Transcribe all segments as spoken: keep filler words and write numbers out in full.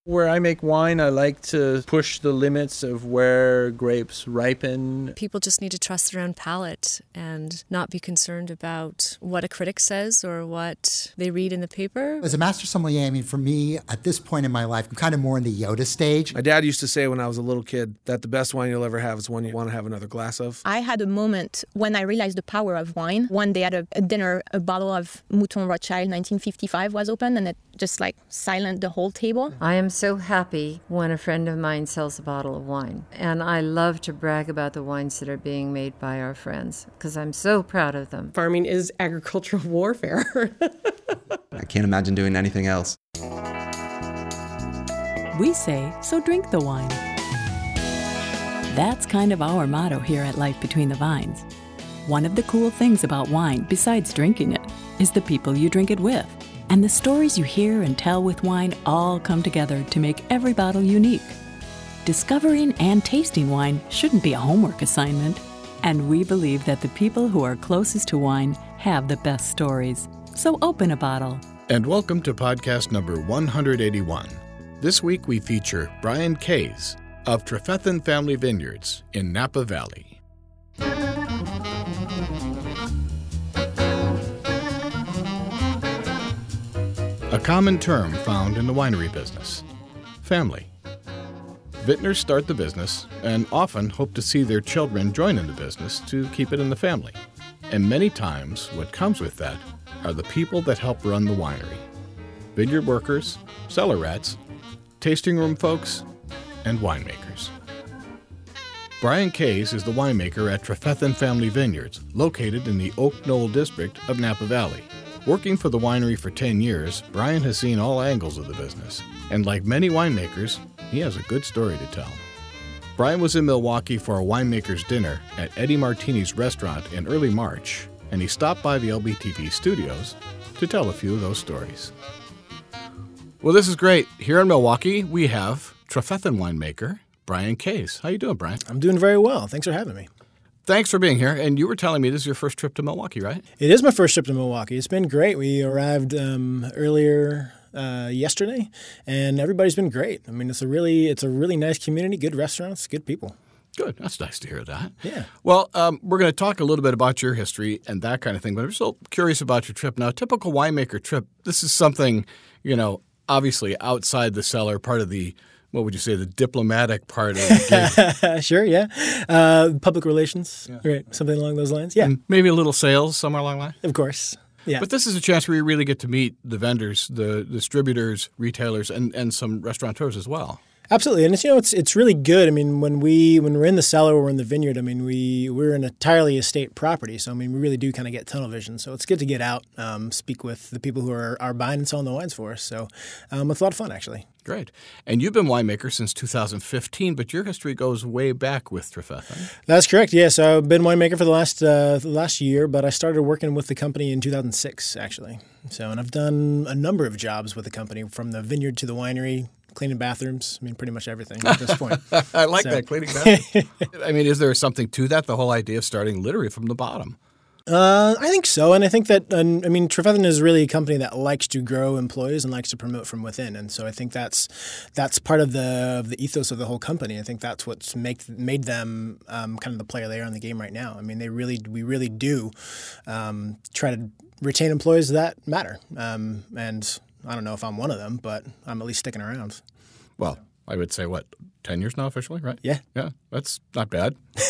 Where I make wine, I like to push the limits of where grapes ripen. People just need to trust their own palate and not be concerned about what a critic says or what they read in the paper. As a master sommelier, I mean, for me, at this point in my life, I'm kind of more in the Yoda stage. My dad used to say when I was a little kid that the best wine you'll ever have is one you want to have another glass of. I had a moment when I realized the power of wine. One day at a, a dinner, a bottle of Mouton Rothschild nineteen fifty-five was open, and it just like silenced the whole table. I am so happy when a friend of mine sells a bottle of wine. And I love to brag about the wines that are being made by our friends because I'm so proud of them. Farming is agricultural warfare. I can't imagine doing anything else. We say, so drink the wine. That's kind of our motto here at Life Between the Vines. One of the cool things about wine, besides drinking it, is the people you drink it with. And the stories you hear and tell with wine all come together to make every bottle unique. Discovering and tasting wine shouldn't be a homework assignment. And we believe that the people who are closest to wine have the best stories. So open a bottle. And welcome to podcast number one hundred eighty-one. This week we feature Brian Kays of Trefethen Family Vineyards in Napa Valley. A common term found in the winery business: family. Vintners start the business and often hope to see their children join in the business to keep it in the family. And many times what comes with that are the people that help run the winery: vineyard workers, cellar rats, tasting room folks, and winemakers. Brian Kays is the winemaker at Trefethen Family Vineyards, located in the Oak Knoll district of Napa Valley. Working for the winery for ten years, Brian has seen all angles of the business, and like many winemakers, he has a good story to tell. Brian was in Milwaukee for a winemaker's dinner at Eddie Martini's restaurant in early March, and he stopped by the L B T V studios to tell a few of those stories. Well, this is great. Here in Milwaukee, we have Trefethen winemaker Brian Kays. How you doing, Brian? I'm doing very well. Thanks for having me. Thanks for being here. And you were telling me this is your first trip to Milwaukee, right? It is my first trip to Milwaukee. It's been great. We arrived um, earlier uh, yesterday, and everybody's been great. I mean, it's a really it's a really nice community, good restaurants, good people. Good. That's nice to hear that. Yeah. Well, um, we're going to talk a little bit about your history and that kind of thing, but I'm still curious about your trip. Now, a typical winemaker trip, this is something, you know, obviously outside the cellar, part of the what would you say, the diplomatic part of the gig? Sure, yeah. Uh, public relations, yeah. Right, something along those lines, yeah. And maybe a little sales somewhere along the line? Of course, yeah. But this is a chance where you really get to meet the vendors, the distributors, retailers, and, and some restaurateurs as well. Absolutely, and it's you know it's it's really good. I mean, when we when we're in the cellar or we're in the vineyard, I mean we we're an entirely estate property, so I mean we really do kind of get tunnel vision. So it's good to get out, um, speak with the people who are, are buying and selling the wines for us. So um, it's a lot of fun actually. Great, and you've been winemaker since two thousand fifteen, but your history goes way back with Trefethen. That's correct. Yeah, so I've been winemaker for the last uh, the last year, but I started working with the company in two thousand six actually. So and I've done a number of jobs with the company, from the vineyard to the winery. Cleaning bathrooms, I mean, pretty much everything at this point. I like so. that, cleaning bathrooms. I mean, is there something to that, the whole idea of starting literally from the bottom? Uh, I think so, and I think that, uh, I mean, Trefethen is really a company that likes to grow employees and likes to promote from within, and so I think that's that's part of the of the ethos of the whole company. I think that's what's make, made them um, kind of the player they are in the game right now. I mean, they really, we really do um, try to retain employees that matter, um, and I don't know if I'm one of them, but I'm at least sticking around. Well, I would say, what, ten years now officially, right? Yeah. Yeah, that's not bad.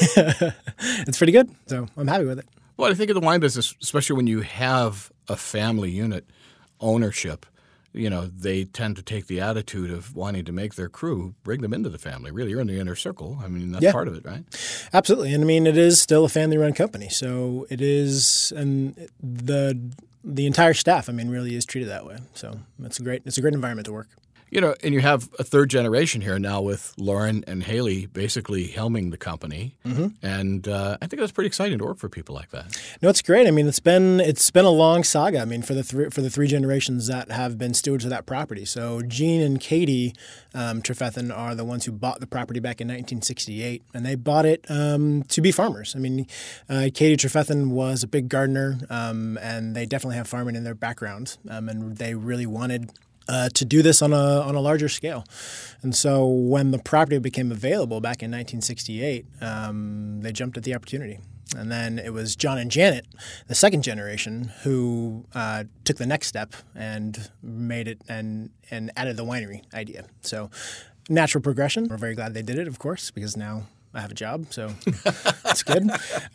It's pretty good, so I'm happy with it. Well, I think of the wine business, especially when you have a family unit ownership, you know, they tend to take the attitude of wanting to make their crew, bring them into the family. Really, you're in the inner circle. I mean, that's yeah. part of it, right? Absolutely. And I mean, it is still a family-run company, so it is, and the the entire staff, I mean, really is treated that way. So it's a great it's a great environment to work. You know, and you have a third generation here now with Lauren and Haley basically helming the company, mm-hmm. and uh, I think that's pretty exciting to work for people like that. No, it's great. I mean, it's been it's been a long saga. I mean, for the three, for the three generations that have been stewards of that property. So Gene and Katie um, Trefethen are the ones who bought the property back in nineteen sixty-eight, and they bought it um, to be farmers. I mean, uh, Katie Trefethen was a big gardener, um, and they definitely have farming in their background, um, and they really wanted uh, to do this on a on a larger scale. And so when the property became available back in nineteen sixty-eight, um, they jumped at the opportunity. And then it was John and Janet, the second generation, who uh, took the next step and made it and and added the winery idea. So natural progression. We're very glad they did it, of course, because now I have a job, so that's good.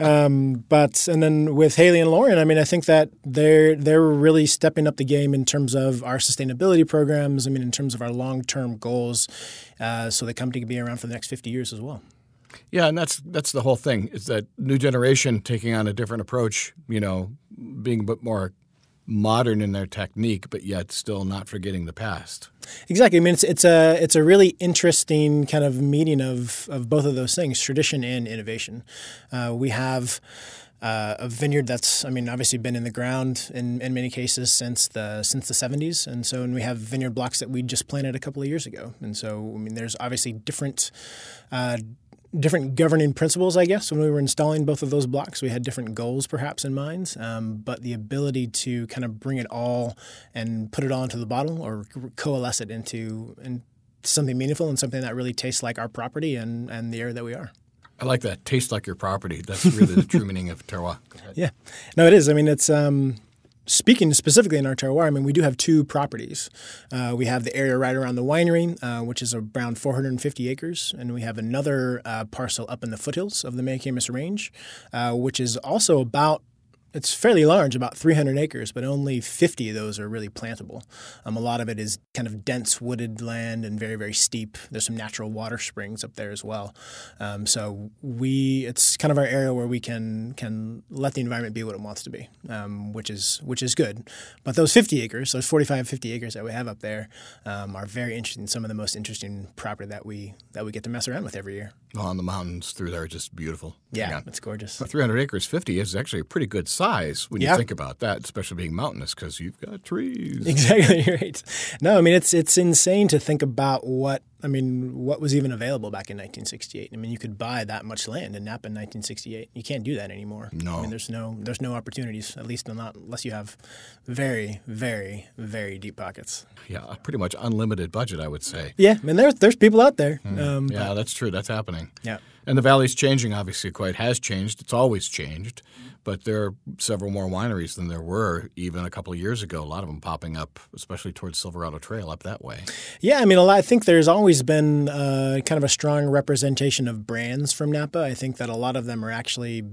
Um, but and then with Haley and Lauren, I mean, I think that they're they're really stepping up the game in terms of our sustainability programs. I mean, in terms of our long-term goals, uh, so the company can be around for the next fifty years as well. Yeah, and that's that's the whole thing, is that new generation taking on a different approach, you know, being a bit more modern in their technique, but yet still not forgetting the past. Exactly. I mean, it's it's a it's a really interesting kind of meeting of of both of those things, tradition and innovation. Uh, we have uh, a vineyard that's, I mean, obviously been in the ground in, in many cases since the since the seventies, and so and we have vineyard blocks that we just planted a couple of years ago, and so I mean, there's obviously different. Uh, different governing principles, I guess, when we were installing both of those blocks. We had different goals perhaps in mind, um, but the ability to kind of bring it all and put it all into the bottle or coalesce it into, into something meaningful and something that really tastes like our property and, and the area that we are. I like that. Taste like your property. That's really the true meaning of terroir. Yeah. No, it is. I mean, it's um, – speaking specifically in our terroir, I mean, we do have two properties. Uh, we have the area right around the winery, uh, which is around four hundred fifty acres, and we have another uh, parcel up in the foothills of the Mayacamas Range, uh, which is also about It's fairly large, about three hundred acres, but only fifty of those are really plantable. Um, a lot of it is kind of dense wooded land and very, very steep. There's some natural water springs up there as well. Um, so we, it's kind of our area where we can can let the environment be what it wants to be, um, which is which is good. But those fifty acres, those forty-five, fifty acres that we have up there, um, are very interesting. Some of the most interesting property that we that we get to mess around with every year. Oh, and the mountains through there are just beautiful. Yeah, yeah. It's gorgeous. three hundred acres, fifty is actually a pretty good size when yeah. you think about that, especially being mountainous because you've got trees. Exactly right. No, I mean it's it's insane to think about what I mean what was even available back in nineteen sixty-eight. I mean you could buy that much land in Napa in nineteen sixty-eight. You can't do that anymore. No. I mean there's no there's no opportunities, at least not unless you have very very very deep pockets. Yeah, a pretty much unlimited budget, I would say. Yeah, I mean there's there's people out there. Mm. Um, yeah, but, that's true. That's happening. Yeah. And the valley's changing, obviously, quite has changed. It's always changed. But there are several more wineries than there were even a couple of years ago. A lot of them popping up, especially towards Silverado Trail up that way. Yeah, I mean, a lot, I think there's always been uh, kind of a strong representation of brands from Napa. I think that a lot of them are actually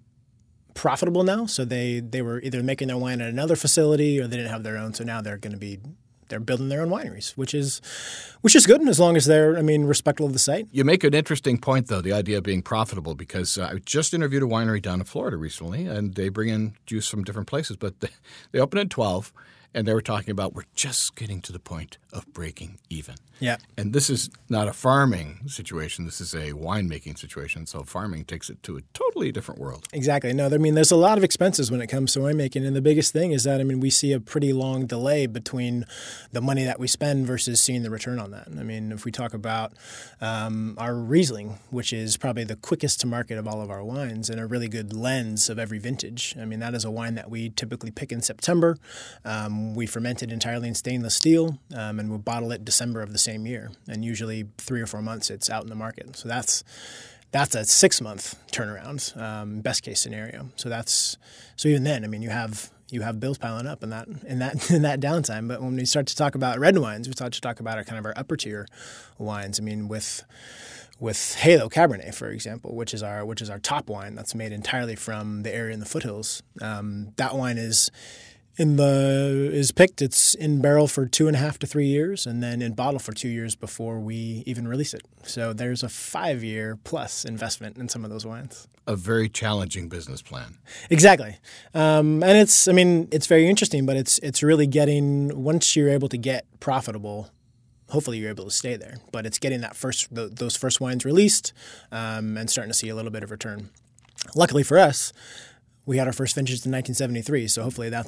profitable now. So they, they were either making their wine at another facility or they didn't have their own. So now they're going to be they're building their own wineries, which is which is good as long as they're, I mean, respectful of the site. You make an interesting point, though, the idea of being profitable, because uh, I just interviewed a winery down in Florida recently, and they bring in juice from different places, but they, they open at twelve, and they were talking about we're just getting to the point of breaking even. Yeah. And this is not a farming situation. This is a winemaking situation. So farming takes it to a totally different world. Exactly. No, I mean, there's a lot of expenses when it comes to winemaking. And the biggest thing is that, I mean, we see a pretty long delay between the money that we spend versus seeing the return on that. I mean, if we talk about um, our Riesling, which is probably the quickest to market of all of our wines and a really good lens of every vintage. I mean, that is a wine that we typically pick in September. Um, we ferment it entirely in stainless steel, um, and we'll bottle it December of the same year. And usually three or four months it's out in the market. So that's that's a six-month turnaround, um, best case scenario. So that's so even then, I mean, you have you have bills piling up in that in that in that downtime. But when we start to talk about red wines, we start to talk about our kind of our upper tier wines. I mean, with with Halo Cabernet, for example, which is our which is our top wine that's made entirely from the area in the foothills. Um, that wine is. In the is picked, it's in barrel for two and a half to three years, and then in bottle for two years before we even release it. So there's a five-year plus investment in some of those wines. A very challenging business plan. Exactly, um, and it's I mean it's very interesting, but it's it's really getting once you're able to get profitable. Hopefully you're able to stay there, but it's getting that first the, those first wines released um, and starting to see a little bit of return. Luckily for us. We had our first vintage in nineteen seventy-three, so hopefully that's all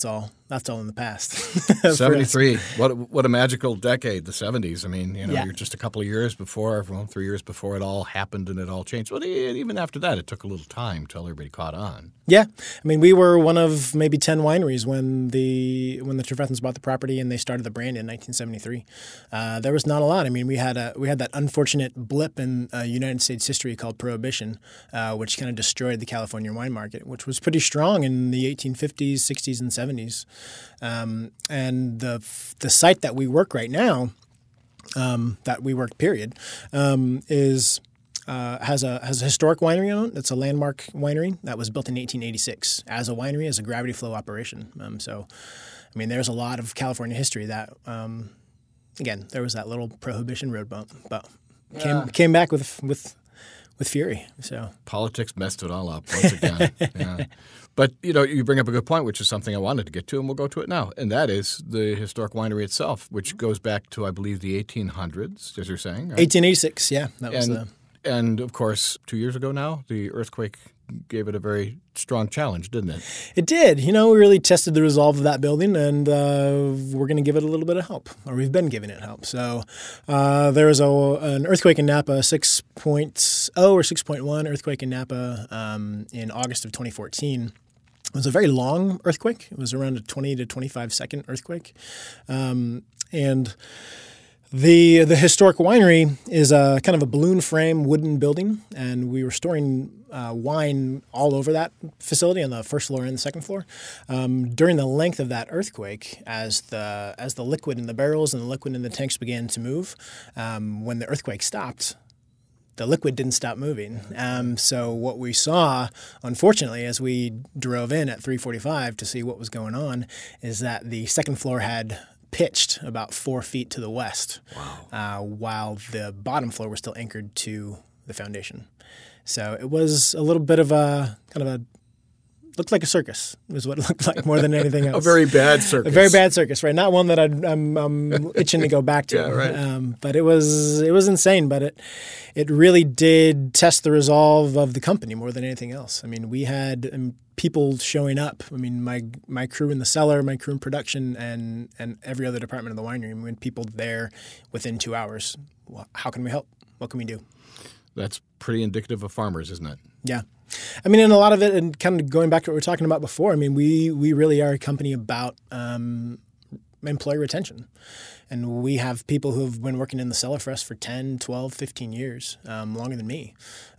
that's all in the past. seventy-three. What what a magical decade, the seventies. I mean, you know, Yeah. you're just a couple of years before, well, three years before it all happened and it all changed. Well, e- even after that, it took a little time till everybody caught on. Yeah, I mean, we were one of maybe ten wineries when the when the Trefethens bought the property and they started the brand in nineteen seventy-three. Uh, there was not a lot. I mean, we had a we had that unfortunate blip in uh, United States history called Prohibition, uh, which kind of destroyed the California wine market, which was pretty strong in the eighteen fifties, sixties, and seventies. Um, and the the site that we work right now, um, that we work period, um, is. Uh, has a has a historic winery on it. It's a landmark winery that was built in eighteen eighty-six as a winery, as a gravity flow operation. Um, so, I mean, there's a lot of California history that, um, again, there was that little Prohibition road bump, but came Yeah. came back with with with fury. So Politics messed it all up once again. yeah. But, you know, you bring up a good point, which is something I wanted to get to, and we'll go to it now. And that is the historic winery itself, which goes back to, I believe, the eighteen hundreds, as you're saying. Right? eighteen eighty-six, yeah, that was and, the. And, of course, two years ago now, the earthquake gave it a very strong challenge, didn't it? It did. You know, we really tested the resolve of that building, and uh, we're going to give it a little bit of help, or we've been giving it help. So uh, there was a, an earthquake in Napa, six point oh or six point one earthquake in Napa um, in August of twenty fourteen. It was a very long earthquake. It was around a twenty to twenty-five second earthquake. Um, and The the historic winery is a kind of a balloon frame wooden building, and we were storing uh, wine all over that facility on the first floor and the second floor. Um, during the length of that earthquake, as the as the liquid in the barrels and the liquid in the tanks began to move, um, when the earthquake stopped, the liquid didn't stop moving. Um, so what we saw, unfortunately, as we drove in at three forty-five to see what was going on, is that the second floor had pitched about four feet to the west, wow. uh, while the bottom floor was still anchored to the foundation. So it was a little bit of a kind of a looked like a circus. Was what it looked like more than anything else. A very bad circus. A very bad circus, right? Not one that I'd, I'm, I'm itching to go back to. Yeah, right. Um, but it was it was insane. But it it really did test the resolve of the company more than anything else. I mean, we had um, people showing up. I mean, my my crew in the cellar, my crew in production, and and every other department of the winery. I mean, people there within two hours. Well, how can we help? What can we do? That's pretty indicative of farmers, isn't it? Yeah. I mean, and a lot of it, and kind of going back to what we were talking about before, I mean, we we really are a company about um, employee retention. And we have people who have been working in the cellar for us for ten, twelve, fifteen years, um, longer than me.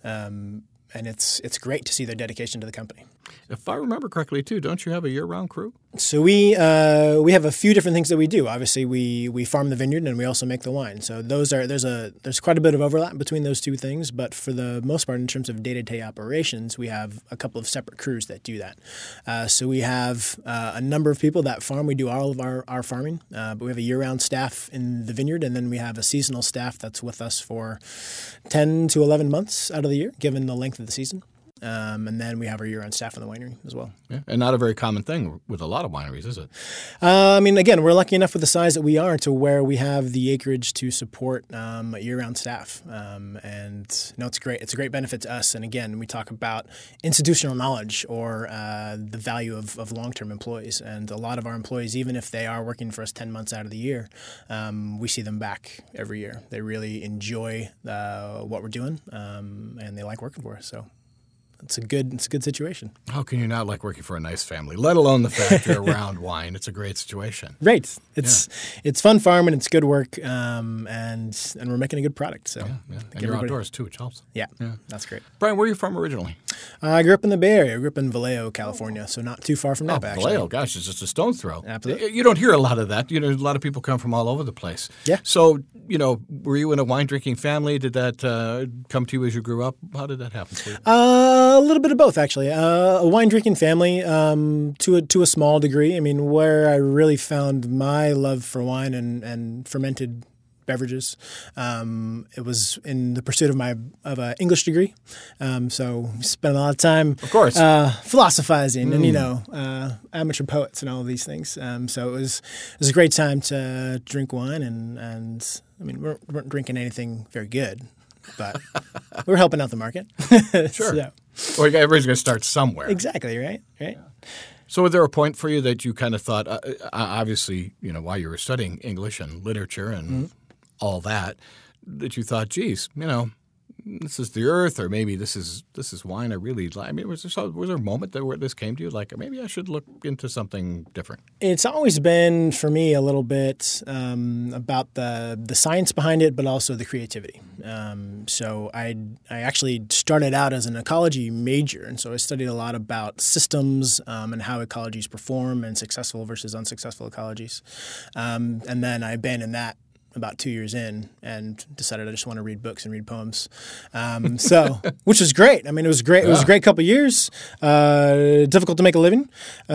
Um, and it's it's great to see their dedication to the company. If I remember correctly, too, don't you have a year-round crew? So we uh, we have a few different things that we do. Obviously, we we farm the vineyard and we also make the wine. So those are there's a there's quite a bit of overlap between those two things. But for the most part, in terms of day-to-day operations, we have a couple of separate crews that do that. Uh, so we have uh, a number of people that farm. We do all of our our farming, uh, but we have a year-round staff in the vineyard, and then we have a seasonal staff that's with us for ten to eleven months out of the year, given the length of the season. Um, and then we have our year-round staff in the winery as well. Yeah, and not a very common thing with a lot of wineries, is it? Uh, I mean, again, we're lucky enough with the size that we are to where we have the acreage to support um, a year-round staff. Um, and no, it's great. It's a great benefit to us. And again, we talk about institutional knowledge or uh, the value of, of long-term employees. And a lot of our employees, even if they are working for us ten months out of the year, um, we see them back every year. They really enjoy uh, what we're doing, um, and they like working for us. So. It's a good it's a good situation. How can you not like working for a nice family, let alone the fact you're around wine? It's a great situation. Right. It's yeah. it's fun farming, it's good work, um, and and we're making a good product. So yeah, yeah. And you're outdoors too, which helps. Yeah, yeah, that's great. Brian, where are you from originally? Uh, I grew up in the Bay Area. I grew up in Vallejo, California, so not too far from Napa, oh, actually. Vallejo, gosh, it's just a stone's throw. Absolutely. You don't hear a lot of that. You know, a lot of people come from all over the place. Yeah. So, you know, were you in a wine-drinking family? Did that uh, come to you as you grew up? How did that happen for you? Uh, a little bit of both, actually. Uh, a wine-drinking family um, to a, to a small degree. I mean, where I really found my love for wine and, and fermented beverages. Um, it was in the pursuit of my of an English degree. Um, so we spent a lot of time, of course, uh, philosophizing mm. and you know uh, amateur poets and all of these things. Um, so it was it was a great time to drink wine and and I mean we weren't, we weren't drinking anything very good, but we were helping out the market. Sure. So, well, everybody's going to start somewhere. Exactly. Right. Right. Yeah. So was there a point for you that you kind of thought, uh, obviously, you know, while you were studying English and literature and mm-hmm. all that, that you thought, geez, you know, this is the earth, or maybe this is this is wine I really like? I mean, was there, so, was there a moment that where this came to you, like maybe I should look into something different? It's always been, for me, a little bit um, about the the science behind it, but also the creativity. Um, so I I actually started out as an ecology major, and so I studied a lot about systems um, and how ecologies perform and successful versus unsuccessful ecologies. Um, and then I abandoned that about two years in and decided I just want to read books and read poems. Um, so, which was great. I mean, it was great. It was a great couple of years. Uh, difficult to make a living,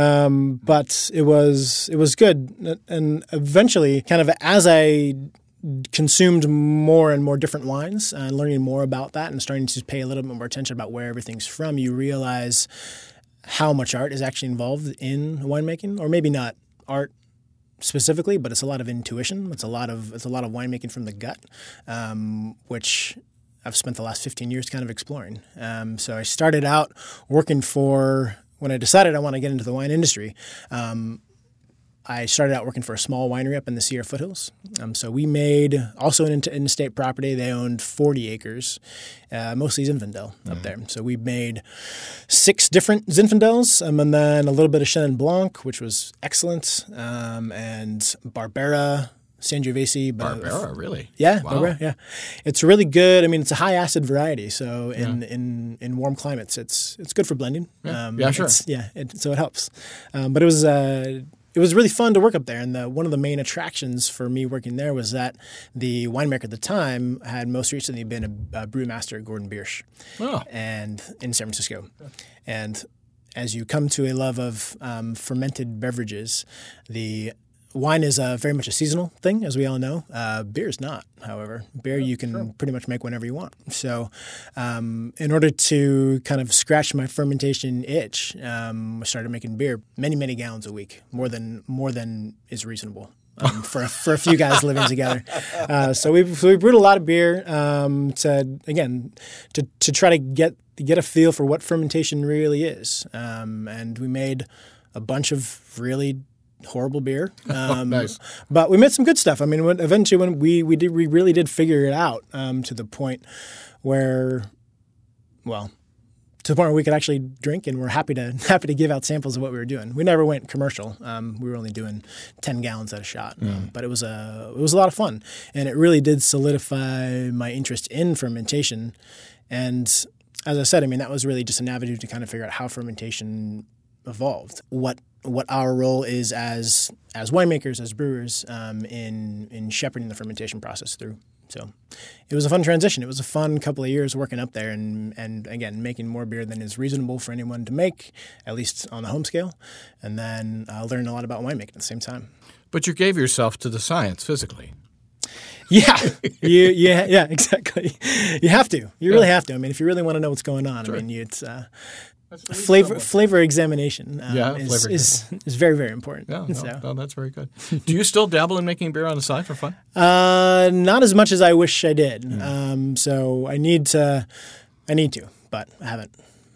um, but it was it was good. And eventually, kind of as I consumed more and more different wines and learning more about that and starting to pay a little bit more attention about where everything's from, you realize how much art is actually involved in winemaking, or maybe not art specifically, but it's a lot of intuition. It's a lot of it's a lot of winemaking from the gut, um, which I've spent the last fifteen years kind of exploring. Um, so I started out working for, when I decided I want to get into the wine industry, um, I started out working for a small winery up in the Sierra foothills. Um, so we made, also an in-state property, they owned forty acres, uh, mostly Zinfandel mm-hmm. up there. So we made six different Zinfandels, um, and then a little bit of Chenin Blanc, which was excellent, um, and Barbera, Sangiovese. Barbera, really? Yeah, wow. Barbera, yeah. It's really good. I mean, it's a high acid variety, so in, yeah. in, in warm climates, it's it's good for blending. Yeah, um, yeah sure. Yeah, it, so it helps. Um, but it was... Uh, It was really fun to work up there, and the, one of the main attractions for me working there was that the winemaker at the time had most recently been a, a brewmaster, Gordon Biersch, oh. and in San Francisco. And as you come to a love of um, fermented beverages, the wine is uh, very much a seasonal thing, as we all know. Uh, beer is not, however. Beer yeah, you can sure. pretty much make whenever you want. So um, in order to kind of scratch my fermentation itch, um, I started making beer many, many gallons a week, more than more than is reasonable. Um, for a, for a few guys living together, uh, so we so we brewed a lot of beer um, to again to to try to get get a feel for what fermentation really is, um, and we made a bunch of really horrible beer, um, oh, nice. But we made some good stuff. I mean, when, eventually, when we we did, we really did figure it out um, to the point where, well, to the point where we could actually drink, and we're happy to happy to give out samples of what we were doing. We never went commercial. Um, we were only doing ten gallons at a shot, mm. um, but it was a it was a lot of fun, and it really did solidify my interest in fermentation. And as I said, I mean, that was really just an avenue to kind of figure out how fermentation evolved. What what our role is as as winemakers, as brewers, um, in in shepherding the fermentation process through. So it was a fun transition. It was a fun couple of years working up there and, and again, making more beer than is reasonable for anyone to make, at least on the home scale, and then uh, learning a lot about winemaking at the same time. But you gave yourself to the science physically. Yeah, you, yeah, yeah, exactly. You have to. You really yeah. have to. I mean, if you really want to know what's going on, sure. I mean, it's uh, flavor flavor examination um, yeah, is, flavor is, is very, very important. Yeah, no, so. no, that's very good. Do you still dabble in making beer on the side for fun? Uh, not as much as I wish I did. Mm. Um, so I need to, I need to, but I haven't.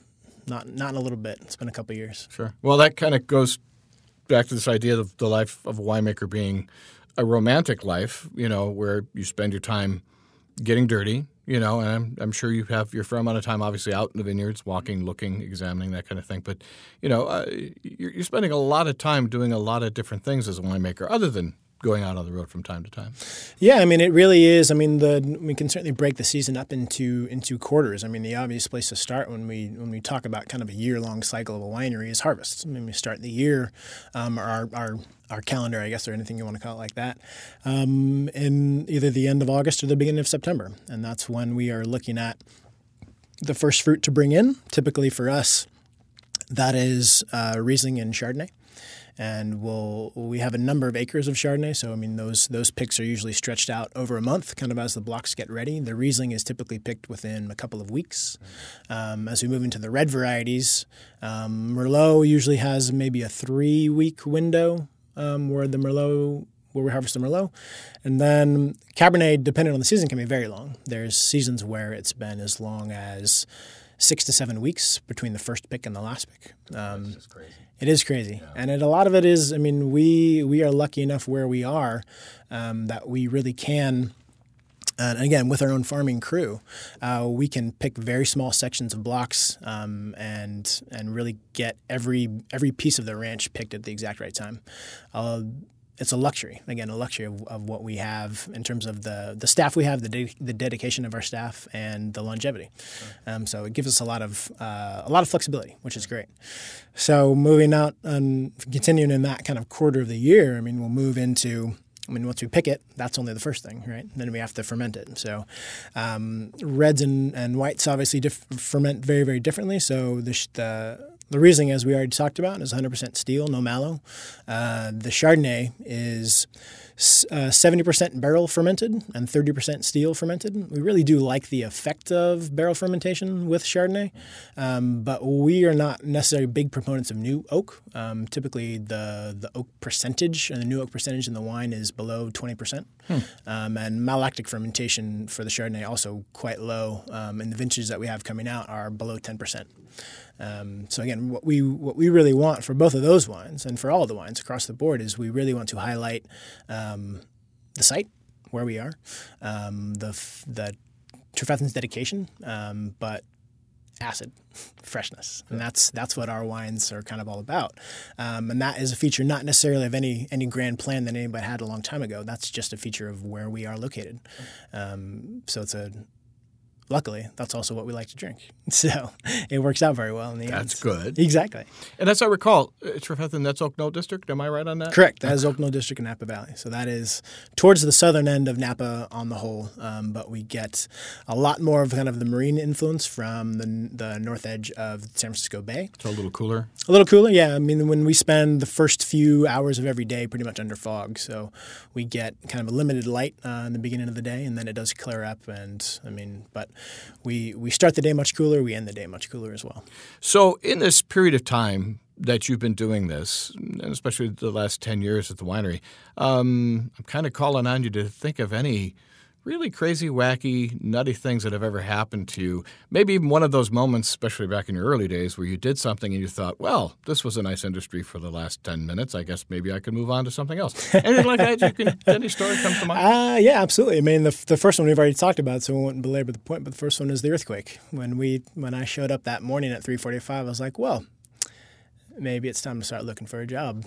Not not in a little bit. It's been a couple of years. Sure. Well, that kind of goes back to this idea of the life of a winemaker being a romantic life, you know, where you spend your time getting dirty, you know, and I'm, I'm sure you have your fair amount of time obviously out in the vineyards, walking, looking, examining, that kind of thing. But, you know, uh, you're, you're spending a lot of time doing a lot of different things as a winemaker other than going out on the road from time to time. Yeah, I mean, it really is. I mean, the we can certainly break the season up into into quarters. I mean, the obvious place to start when we when we talk about kind of a year-long cycle of a winery is harvest. I mean, we start the year, um, our our our calendar, I guess, or anything you want to call it like that, um, in either the end of August or the beginning of September. And that's when we are looking at the first fruit to bring in. Typically for us, that is uh, Riesling and Chardonnay. And we'll we have a number of acres of Chardonnay, so I mean those those picks are usually stretched out over a month, kind of as the blocks get ready. The Riesling is typically picked within a couple of weeks. Um, as we move into the red varieties, um, Merlot usually has maybe a three-week window um, where the Merlot where we harvest the Merlot, and then Cabernet, depending on the season, can be very long. There's seasons where it's been as long as six to seven weeks between the first pick and the last pick. Um, That's just crazy. It is crazy. Yeah. And it, a lot of it is, I mean, we we are lucky enough where we are um, that we really can, uh, and again, with our own farming crew, uh, we can pick very small sections of blocks um, and and really get every every piece of the ranch picked at the exact right time. Uh, It's a luxury, again, a luxury of, of what we have in terms of the, the staff we have, the de- the dedication of our staff, and the longevity. Um, so it gives us a lot of uh, a lot of flexibility, which is great. So moving out and continuing in that kind of quarter of the year, I mean, we'll move into. I mean, once we pick it, that's only the first thing, right? Then we have to ferment it. So um, reds and, and whites obviously diff- ferment very, very differently. So the, the The Riesling, as we already talked about, is one hundred percent steel, no mallow. Uh, the Chardonnay is uh, seventy percent barrel fermented and thirty percent steel fermented. We really do like the effect of barrel fermentation with Chardonnay, um, but we are not necessarily big proponents of new oak. Um, typically, the, the oak percentage and the new oak percentage in the wine is below twenty percent. Hmm. Um, and malolactic fermentation for the Chardonnay also quite low. Um, and the vintages that we have coming out are below ten percent. Um, so again, what we what we really want for both of those wines and for all of the wines across the board is we really want to highlight um, the site where we are, um, the the Trefethen's dedication, um, but acid, freshness, and that's that's what our wines are kind of all about. Um, and that is a feature not necessarily of any any grand plan that anybody had a long time ago. That's just a feature of where we are located. Um, so it's a Luckily, that's also what we like to drink. So it works out very well in the end. That's good. Exactly. And as I recall, uh, Trefethen, that's Oak Knoll District. Am I right on that? Correct. That is Oak Knoll District in Napa Valley. So that is towards the southern end of Napa on the whole. Um, but we get a lot more of kind of the marine influence from the, the north edge of San Francisco Bay. So a little cooler? A little cooler, yeah. I mean, when we spend the first few hours of every day pretty much under fog. So we get kind of a limited light uh, in the beginning of the day, and then it does clear up. And, I mean, but we we start the day much cooler. We end the day much cooler as well. So in this period of time that you've been doing this, and especially the last ten years at the winery, um, I'm kind of calling on you to think of any really crazy, wacky, nutty things that have ever happened to you. Maybe even one of those moments, especially back in your early days, where you did something and you thought, well, this was a nice industry for the last ten minutes. I guess maybe I could move on to something else. Anything like that? You can, any story comes to mind? Uh, yeah, absolutely. I mean, the the first one we've already talked about, so we won't belabor the point, but the first one is the earthquake. When we when I showed up that morning at three forty-five, I was like, well, maybe it's time to start looking for a job.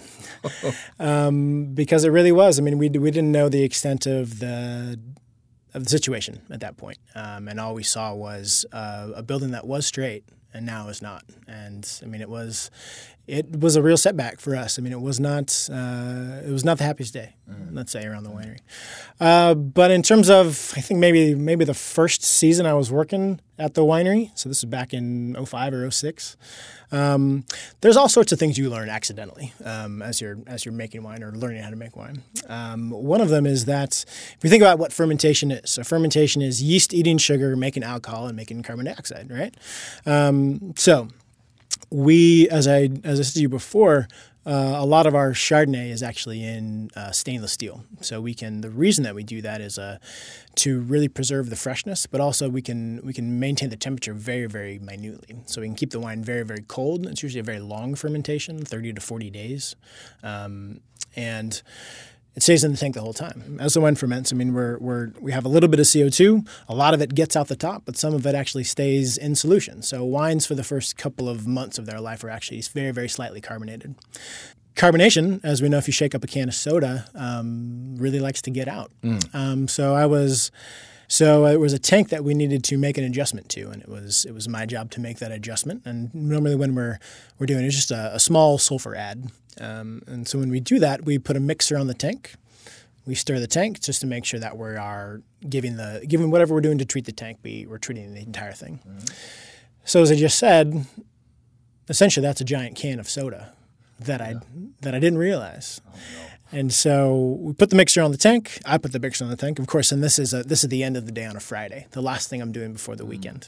um, because it really was. I mean, we we didn't know the extent of the of the situation at that point. Um, and all we saw was uh, a building that was straight and now is not. And I mean, it was it was a real setback for us. I mean, it was not uh, it was not the happiest day, mm-hmm. let's say, around the winery. Uh, but in terms of, I think maybe maybe the first season I was working at the winery, so this is back in oh five or oh six, um, there's all sorts of things you learn accidentally um, as you're as you're making wine or learning how to make wine. Um, one of them is that if you think about what fermentation is, so fermentation is yeast eating sugar, making alcohol, and making carbon dioxide, right? Um, so we, as I as I said to you before, Uh, a lot of our Chardonnay is actually in uh, stainless steel. So we can. The reason that we do that is uh, to really preserve the freshness, but also we can we can maintain the temperature very, very minutely. So we can keep the wine very, very cold. It's usually a very long fermentation, thirty to forty days, um, and it stays in the tank the whole time. As the wine ferments, I mean, we're we're we have a little bit of C O two. A lot of it gets out the top, but some of it actually stays in solution. So wines for the first couple of months of their life are actually very, very slightly carbonated. Carbonation, as we know, if you shake up a can of soda, um, really likes to get out. Mm. Um, so I was, so it was a tank that we needed to make an adjustment to, and it was it was my job to make that adjustment. And normally when we're we're doing it, it's just a, a small sulfur add. Um, and so when we do that, we put a mixer on the tank. We stir the tank just to make sure that we are giving the giving whatever we're doing to treat the tank, we, we're treating the entire thing. Mm-hmm. So as I just said, essentially that's a giant can of soda that yeah. I that I didn't realize. Oh, no. And so we put the mixer on the tank. I put the mixer on the tank, of course. And this is a, this is the end of the day on a Friday, the last thing I'm doing before the mm-hmm. weekend.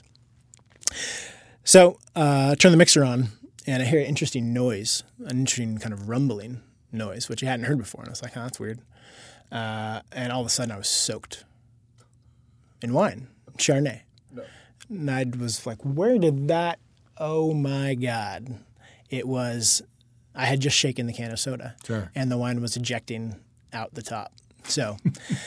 So uh, I turn the mixer on. And I hear an interesting noise, an interesting kind of rumbling noise, which I hadn't heard before. And I was like, oh, that's weird. Uh, and all of a sudden I was soaked in wine, Chardonnay. No. And I was like, where did that, oh my God. It was, I had just shaken the can of soda. Sure. And the wine was ejecting out the top. So,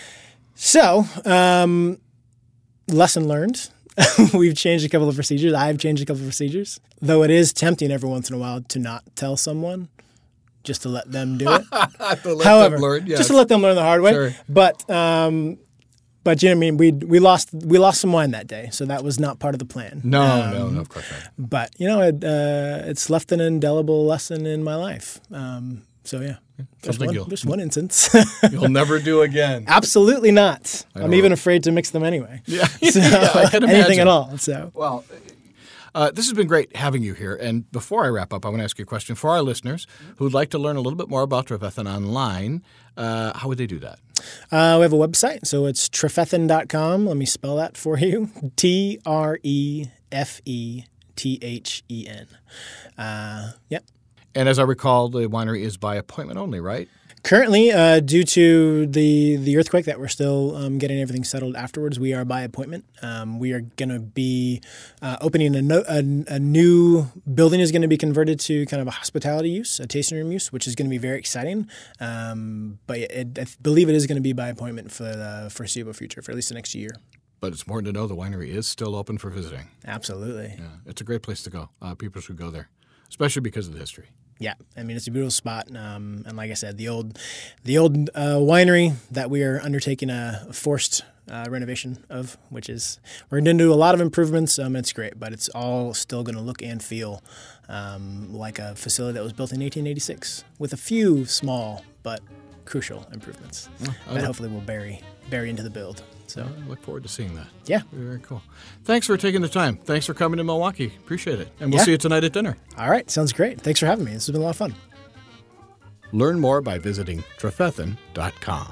so um, lesson learned. We've changed a couple of procedures. I've changed a couple of procedures. Though it is tempting every once in a while to not tell someone, just to let them do it. to let However, them learn, yes. just to let them learn the hard way. Sure. But um, but you know what I mean. We we lost we lost some wine that day, so that was not part of the plan. No, um, no, no, of course not. But you know, it, uh, it's left an indelible lesson in my life. Um, so yeah, just Something one, you'll- just one instance. You'll never do again. Absolutely not. I I'm know. even afraid to mix them anyway. Yeah, So, yeah, I can anything imagine. at all. So Well, uh, this has been great having you here. And before I wrap up, I want to ask you a question. For our listeners who'd like to learn a little bit more about Trefethen online, uh, how would they do that? Uh, we have a website, so it's trefethen dot com. Let me spell that for you. T R E F E T H E N. Uh, yep. And as I recall, the winery is by appointment only, right? Currently, uh, due to the, the earthquake that we're still um, getting everything settled afterwards, we are by appointment. Um, we are going to be uh, opening a, no, a, a new building is going to be converted to kind of a hospitality use, a tasting room use, which is going to be very exciting. Um, but it, I believe it is going to be by appointment for the foreseeable future, for at least the next year. But it's important to know the winery is still open for visiting. Absolutely. Yeah, it's a great place to go. Uh, people should go there, especially because of the history. Yeah, I mean it's a beautiful spot, um, and like I said, the old, the old uh, winery that we are undertaking a forced uh, renovation of, which is we're going to do a lot of improvements. Um, it's great, but it's all still going to look and feel um, like a facility that was built in eighteen eighty-six, with a few small but crucial improvements Oh, I that look- hopefully will bury bury into the build. So I look forward to seeing that. Yeah. Very, very cool. Thanks for taking the time. Thanks for coming to Milwaukee. Appreciate it. And we'll Yeah. see you tonight at dinner. all right, sounds great. Thanks for having me. This has been a lot of fun. Learn more by visiting trefethen dot com.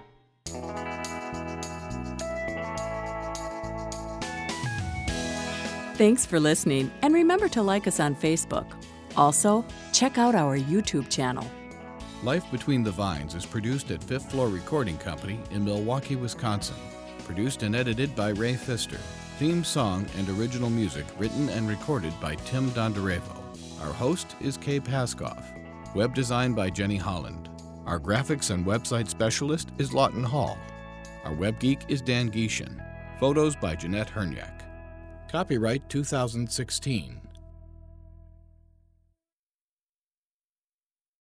Thanks for listening, and remember to like us on Facebook. Also, check out our YouTube channel. Life Between the Vines is produced at Fifth Floor Recording Company in Milwaukee, Wisconsin. Produced and edited by Ray Pfister. Theme song and original music written and recorded by Tim Dondarevo. Our host is Kay Paskoff. Web design by Jenny Holland. Our graphics and website specialist is Lawton Hall. Our web geek is Dan Gieshin. Photos by Jeanette Hernyak. Copyright two thousand sixteen.